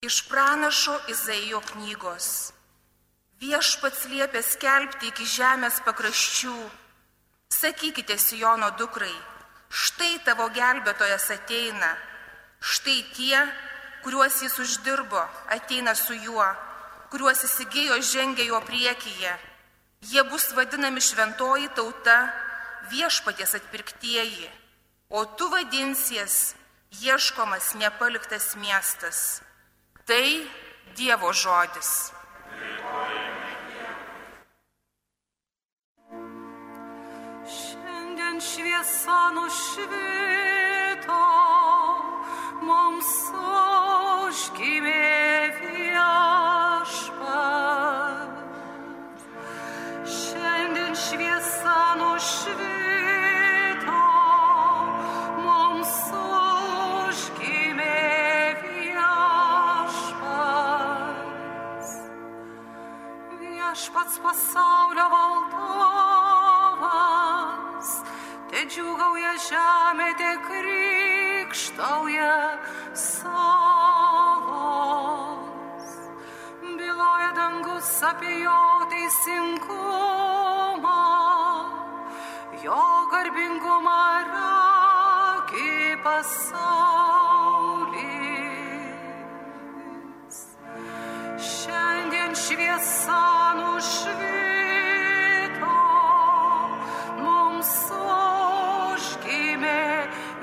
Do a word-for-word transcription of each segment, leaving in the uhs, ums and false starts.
Iš pranašo Izaijo knygos. Viešpats liepė skelbti iki žemės pakraščių. Sakykite Siono dukrai, štai tavo gelbėtojas ateina. Štai tie, kuriuos jis uždirbo, ateina su juo, kuriuos įsigijo žengia jo priekyje. Jie bus vadinami šventoji tauta, viešpaties atpirktieji, o tu vadinsies ieškomas nepaliktas miestas. Tai Dievo žodis. Šiandien šviesa nušvito, mums užgimė viešpats. Šiandien šviesa nušvito, mums užgimė viešpats. Viešpats pasaulio valdovas, te džiūgauja žemė, te krikštauja salos. Byloja dangus apie jo teisingumą, jo garbingumą ragi pasaulis. Šiandien šviesa nušvito, mums užgimė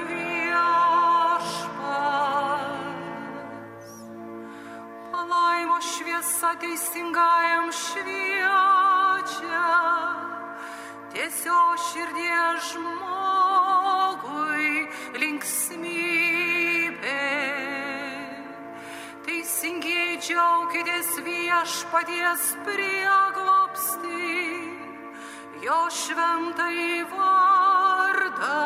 viešpats. Palaimo šviesa teisingajam šviečia, tiesio širdies žmogui linksmybė. Teisingieji džiaukitės viešpaties prieglobstį, jo šventąjį vardą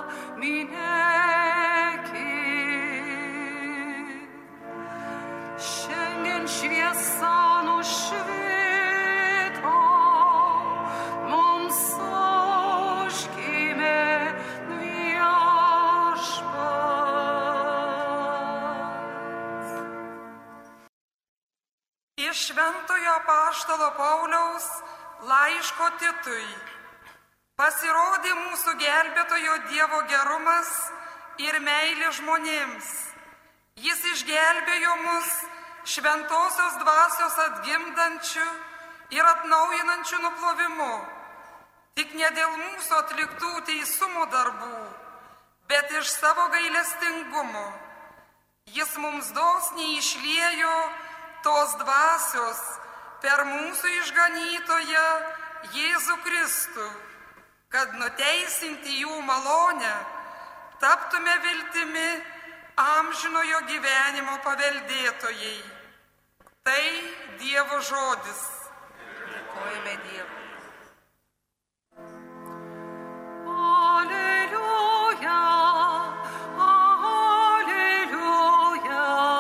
minėkit. Šiandien šviesa nušvito, mums užgimė viešpats. Iš šventojo apaštalo Pauliaus laiško Titui. Pasirodė mūsų gelbėtojo Dievo gerumas ir meilė žmonėms. Jis išgelbėjo mus šventosios dvasios atgimdančių ir atnaujinančių nuplovimu. Tik ne dėl mūsų atliktų teisumo darbų, bet iš savo gailestingumo. Jis mums dosniai išliejo tos dvasios per mūsų išganytoją Jėzų Kristų, kad nuteisinti jų malonę taptume viltimi amžinojo gyvenimo paveldėtojai. Tai Dievo žodis. Dėkojame Dievui. Alleluja, alleluja,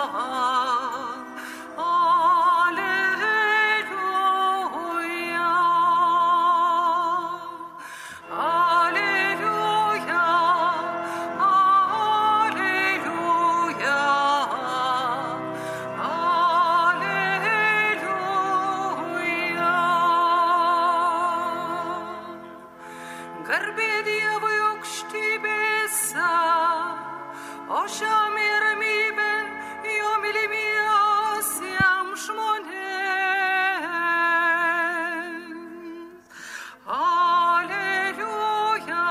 garbė Dievui aukštybėse, o žemė ramybė jo mylimiesiems žmonėms. Alleluja,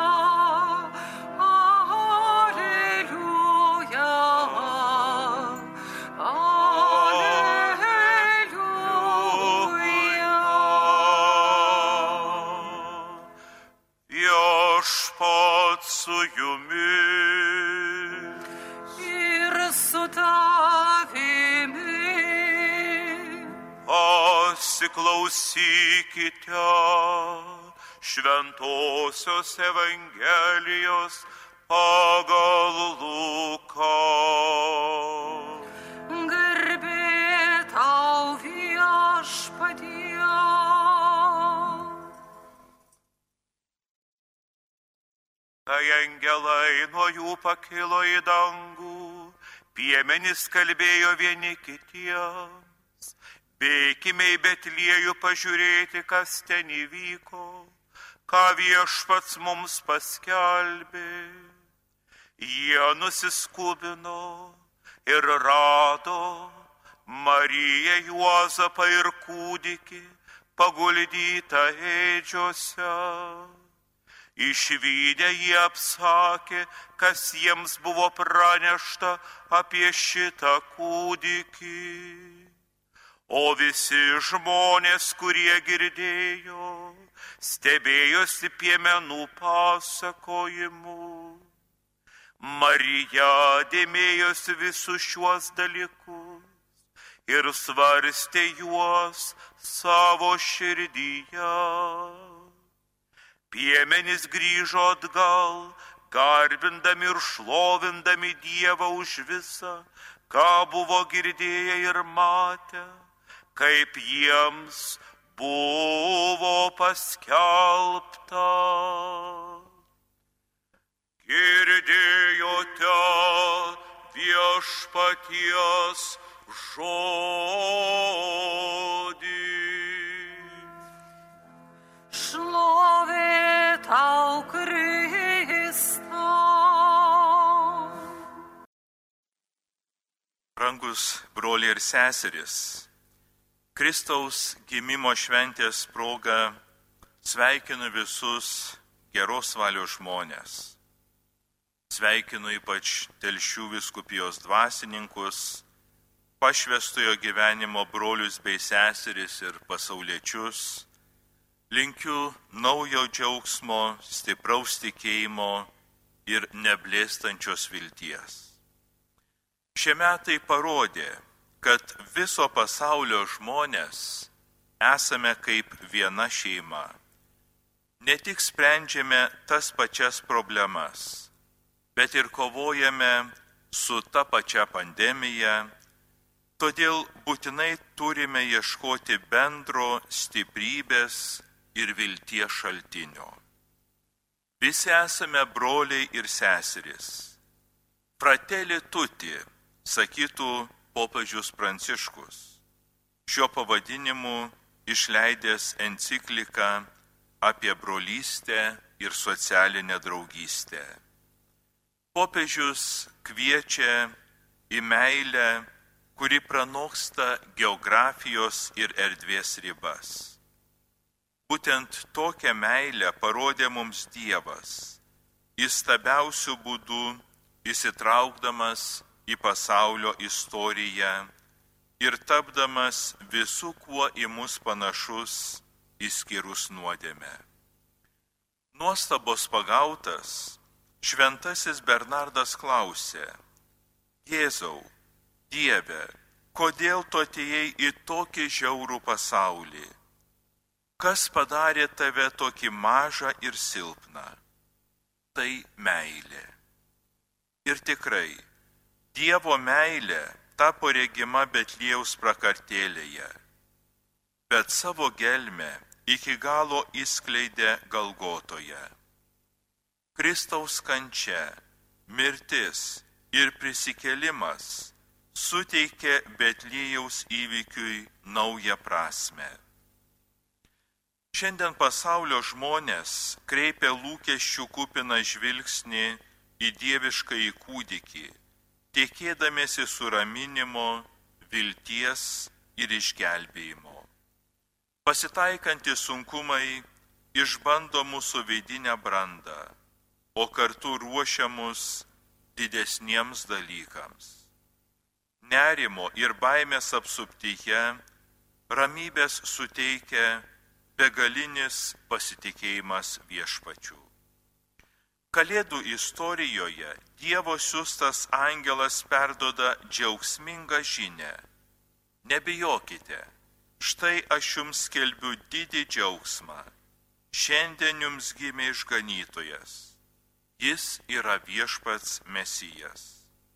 alleluja, alleluja. Viešpats su jumis. Ir su tavimi. Pasiklausykite šventosios Evangelijos pagal Luką. Garbė tau viešpatie. Tai angelai nuo jų pakilo į dangų Piemenys kalbėjo vieni kitiems. Bėkime į Betliejų pažiūrėti, kas ten įvyko, ką Viešpats mums paskelbė. Jie nusiskubino ir rado Mariją, Juozapą ir kūdikį paguldytą ėdžiose. Išvydę jie apsakė, kas jiems buvo pranešta apie šitą kūdikį. O visi žmonės, kurie girdėjo, stebėjosi piemenų pasakojimu. Marija dėmėjosi visus šiuos dalykus ir svarstė juos savo širdyje. Piemenys grįžo atgal, garbindami ir šlovindami Dievą už visą, ką buvo girdėję ir matę, kaip jiems buvo paskelbta. Girdėjote Viešpaties žodį. Šlovė tau, Kristau. Brangus broliai ir seserys, Kristaus gimimo šventės proga sveikinu visus geros valios žmonės. Sveikinu ypač Telšių vyskupijos dvasininkus, pašvęstojo gyvenimo brolius bei seseris ir pasauliečius. Linkiu naujo džiaugsmo, stipraus tikėjimo ir neblėstančios vilties. Šie metai parodė, kad viso pasaulio žmonės esame kaip viena šeima. Ne tik sprendžiame tas pačias problemas, bet ir kovojame su ta pačia pandemija, todėl būtinai turime ieškoti bendro stiprybės ir vilties šaltinio. Visi esame broliai ir seserys. Fratelli tutti, sakytų popiežius Pranciškus, šiuo pavadinimu išleidęs encikliką apie brolystę ir socialinę draugystę. Popiežius kviečia į meilę, kuri pranoksta geografijos ir erdvės ribas. Būtent tokią meilę parodė mums Dievas, įstabiausių būdų įsitraukdamas į pasaulio istoriją ir tapdamas visų, kuo į mus panašus, išskyrus nuodėmę. Nuostabos pagautas, šventasis Bernardas klausė: Jėzau, Dieve, kodėl tu atėjai į tokį žiaurų pasaulį? Kas padarė tave tokį mažą ir silpną? Tai meilė. Ir tikrai, Dievo meilė tapo regima Betliejaus prakartėlėje, bet savo gelmę iki galo išskleidė Galgotoje. Kristaus kančia, mirtis ir prisikėlimas suteikė Betliejaus įvykiui naują prasmę. Šiandien pasaulio žmonės kreipia lūkesčių kupiną žvilgsnį į dieviškąjį kūdikį, tikėdamiesi suraminimo, vilties ir išgelbėjimo. Pasitaikantys sunkumai išbando mūsų vidinę brandą, o kartu ruošia mus didesniems dalykams. Nerimo ir baimės apsuptyje ramybės suteikia begalinis pasitikėjimas Viešpačiu. Kalėdų istorijoje Dievo siųstas angelas perduoda džiaugsmingą žinią. Nebijokite, štai aš jums skelbiu didį džiaugsmą. Šiandien jums gimė išganytojas. Jis yra Viešpats Mesijas.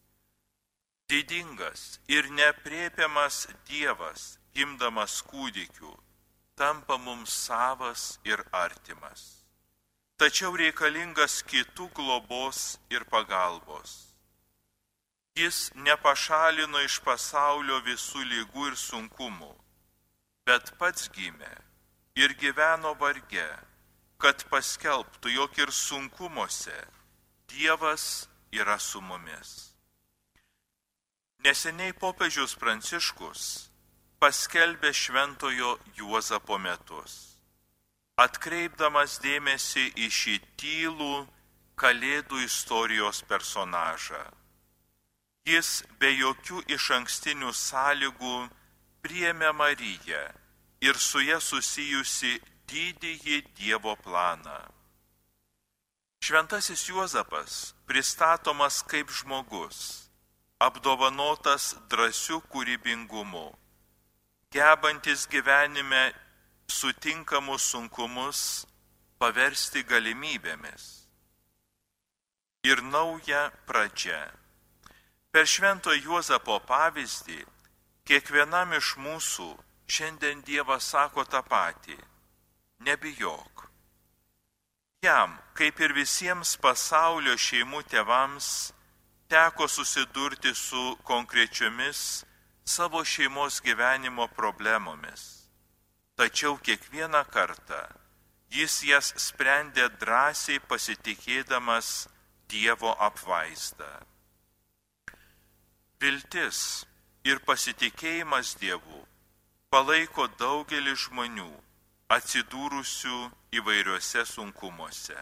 Didingas ir neaprėpiamas Dievas, gimdamas kūdikiu, tampa mums savas ir artimas. Tačiau reikalingas kitų globos ir pagalbos. Jis nepašalino iš pasaulio visų lygų ir sunkumų, bet pats gimė ir gyveno varge, kad paskelbtų, jog ir sunkumuose Dievas yra su mumis. Neseniai popiežius Pranciškus paskelbė šventojo Juozapo metus, atkreipdamas dėmesį į šį tylų Kalėdų istorijos personažą. Jis be jokių išankstinių sąlygų priėmė Mariją ir su ja susijusi didįjį Dievo planą. Šventasis Juozapas pristatomas kaip žmogus, apdovanotas drąsiu kūrybingumu, gebantis gyvenime sutinkamus sunkumus paversti galimybėmis ir nauja pradžia. Per švento Juozapo pavyzdį kiekvienam iš mūsų šiandien Dievas sako tą patį: nebijok. Jam, kaip ir visiems pasaulio šeimų tėvams, teko susidurti su konkrečiomis savo šeimos gyvenimo problemomis. Tačiau kiekvieną kartą jis jas sprendė drąsiai pasitikėdamas Dievo apvaizdą. Viltis ir pasitikėjimas Dievu palaiko daugelį žmonių atsidūrusių įvairiuose sunkumuose.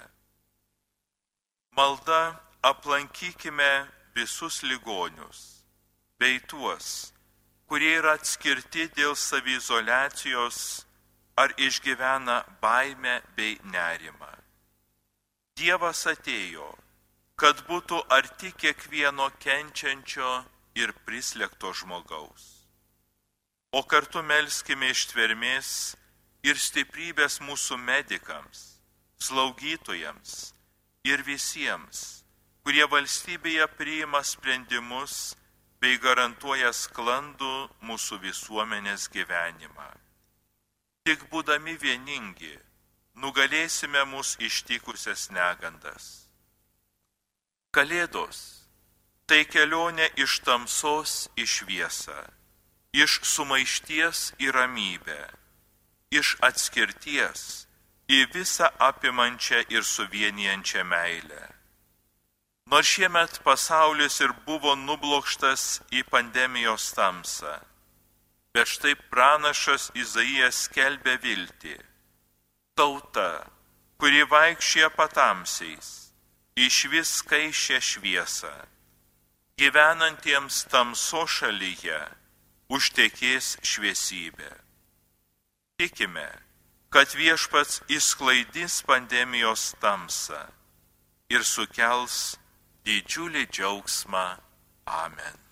Malda aplankykime visus ligonius, bei tuos, kurie yra atskirti dėl saviizoliacijos ar išgyvena baimę bei nerimą. Dievas atėjo, kad būtų arti kiekvieno kenčiančio ir prislėgto žmogaus. O kartu melskime ištvermės ir stiprybės mūsų medikams, slaugytojams ir visiems, kurie valstybėje priima sprendimus bei garantuoja sklandų mūsų visuomenės gyvenimą. Tik būdami vieningi, nugalėsime mūsų ištikusias negandas. Kalėdos – tai kelionė iš tamsos į šviesą, iš sumaišties į ramybę, iš atskirties į visą apimančią ir suvienijančią meilę. Nors šiemet pasaulis ir buvo nublokštas į pandemijos tamsą, bet štai pranašas Izaijas skelbia viltį. Tauta, kuri vaikščioja patamsiais, išvis skaisčią šviesą, gyvenantiems tamso šalyje užtekės šviesybė. Tikime, kad Viešpats išsklaidys pandemijos tamsą ir sukels didžiulį džiaugsmą. Amen.